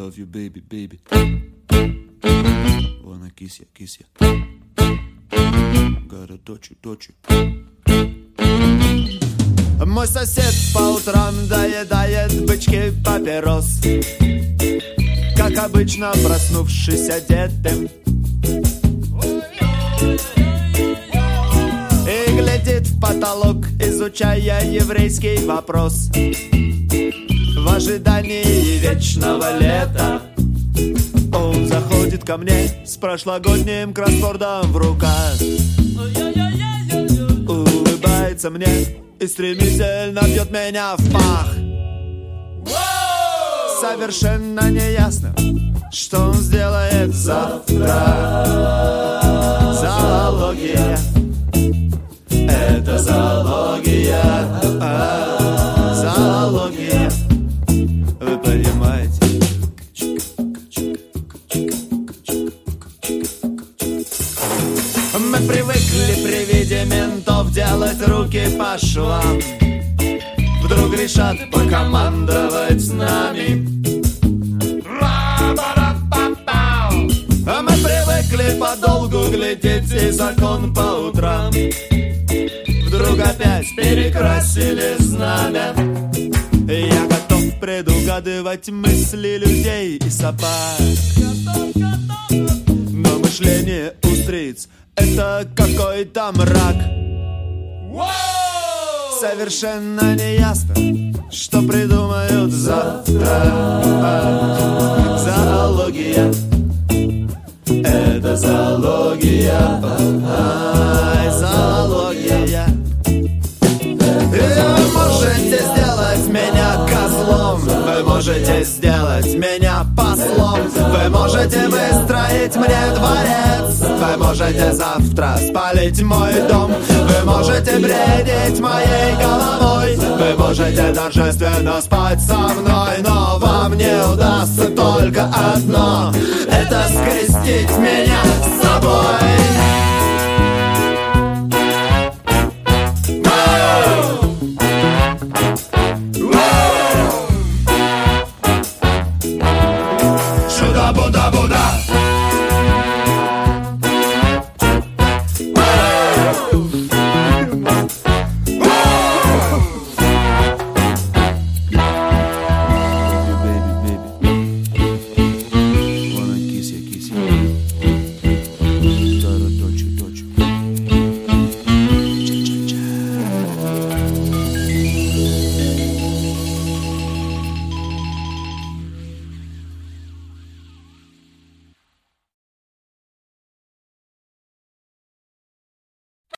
love you, baby, baby. Wanna kiss ya. Gotta touch you. Мой сосед по утрам доедает бычки папирос, как обычно проснувшись одетым, и глядит в потолок, изучая еврейский вопрос. В ожидании вечного лета он заходит ко мне с прошлогодним кроссвордом в руках, улыбается мне и стремительно бьет меня в пах. Совершенно неясно, что он сделает завтра. Зоология, это зоология, зоология, вы понимаете. Мы привыкли при виде ментов делать руки по швам. Вдруг решат покомандовать с нами. А мы привыкли подолгу глядеть и закон по утрам. Вдруг опять перекрасили знамя. Я готов предугадывать мысли людей и собак. Но мышление устриц — это какой-то мрак. Совершенно неясно, что придумают завтра. Зоология, это зоология, зоология. Вы можете сделать меня козлом, вы можете сделать меня послом, вы можете выстроить мне дворец, вы можете завтра спалить мой дом, вы можете бредить моей головой, вы можете торжественно спать со мной, но вам не удастся только одно — это скрестить меня с собой.